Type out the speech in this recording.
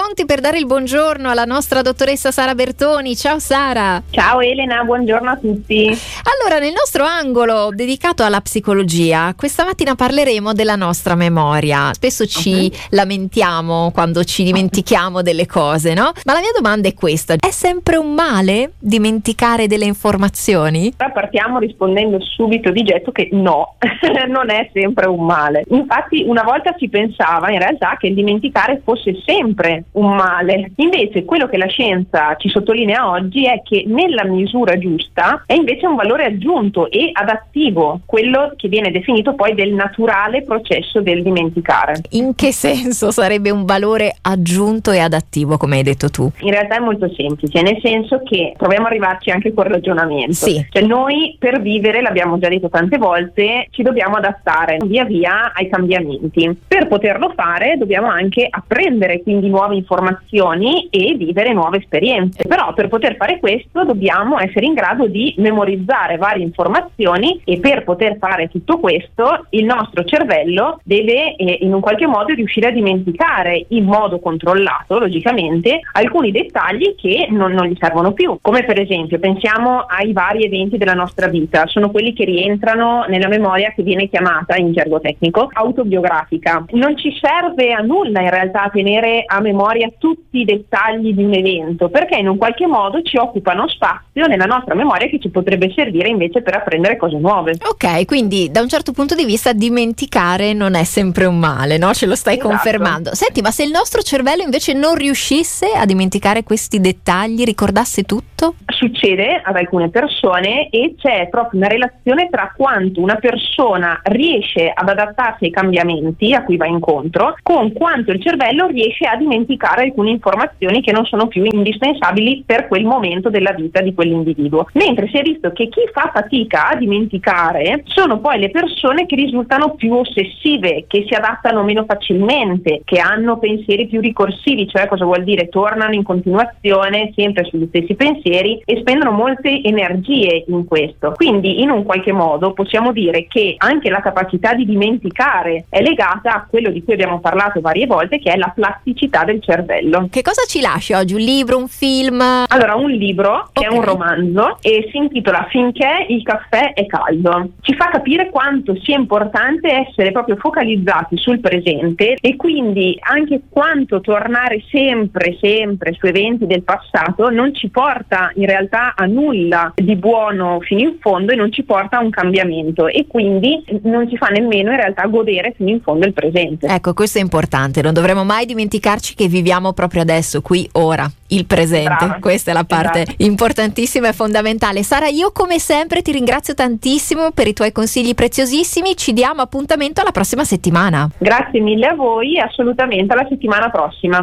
pronti per dare il buongiorno alla nostra dottoressa Sara Bertoni. Ciao Sara. Ciao Elena, buongiorno a tutti. Allora, nel nostro angolo dedicato alla psicologia, questa mattina parleremo della nostra memoria. Spesso ci lamentiamo quando ci dimentichiamo delle cose, no? Ma la mia domanda è questa: è sempre un male dimenticare delle informazioni? Ora partiamo rispondendo subito di getto che no, non è sempre un male. Infatti una volta si pensava in realtà che il dimenticare fosse sempre un male. Invece quello che la scienza ci sottolinea oggi è che nella misura giusta è invece un valore aggiunto e adattivo, quello che viene definito poi del naturale processo del dimenticare. In che senso sarebbe un valore aggiunto e adattivo, come hai detto tu? In realtà è molto semplice, nel senso che proviamo a arrivarci anche col ragionamento. Sì. Cioè noi per vivere, l'abbiamo già detto tante volte, ci dobbiamo adattare via via ai cambiamenti. Per poterlo fare dobbiamo anche apprendere quindi nuove informazioni e vivere nuove esperienze. Però per poter fare questo dobbiamo essere in grado di memorizzare varie informazioni, e per poter fare tutto questo il nostro cervello deve in un qualche modo riuscire a dimenticare in modo controllato, logicamente, alcuni dettagli che non gli servono più. Come per esempio, pensiamo ai vari eventi della nostra vita, sono quelli che rientrano nella memoria che viene chiamata in gergo tecnico autobiografica. Non ci serve a nulla in realtà tenere a memoria tutti i dettagli di un evento, perché in un qualche modo ci occupano spazio nella nostra memoria che ci potrebbe servire invece per apprendere cose nuove. Ok, quindi da un certo punto di vista dimenticare non è sempre un male, no? Ce lo stai confermando. Senti, ma se il nostro cervello invece non riuscisse a dimenticare questi dettagli, ricordasse tutto? Succede ad alcune persone, e c'è proprio una relazione tra quanto una persona riesce ad adattarsi ai cambiamenti a cui va incontro con quanto il cervello riesce a dimenticare alcune informazioni che non sono più indispensabili per quel momento della vita di quell'individuo. Mentre si è visto che chi fa fatica a dimenticare sono poi le persone che risultano più ossessive, che si adattano meno facilmente, che hanno pensieri più ricorsivi, cioè cosa vuol dire? Tornano in continuazione sempre sugli stessi pensieri e spendono molte energie in questo. Quindi in un qualche modo possiamo dire che anche la capacità di dimenticare è legata a quello di cui abbiamo parlato varie volte, che è la plasticità del cervello. Che cosa ci lasci oggi? Un libro, un film? Allora, un libro che è un romanzo e si intitola Finché il caffè è caldo. Ci fa capire quanto sia importante essere proprio focalizzati sul presente, e quindi anche quanto tornare sempre su eventi del passato non ci porta in realtà a nulla di buono fino in fondo e non ci porta a un cambiamento, e quindi non ci fa nemmeno in realtà godere fino in fondo il presente. Ecco, questo è importante, non dovremmo mai dimenticarci che viviamo proprio adesso, qui, ora, il presente. Brava. Questa è la parte importantissima e fondamentale. Sara, io come sempre ti ringrazio tantissimo per i tuoi consigli preziosissimi, ci diamo appuntamento alla prossima settimana. Grazie mille a voi, assolutamente alla settimana prossima.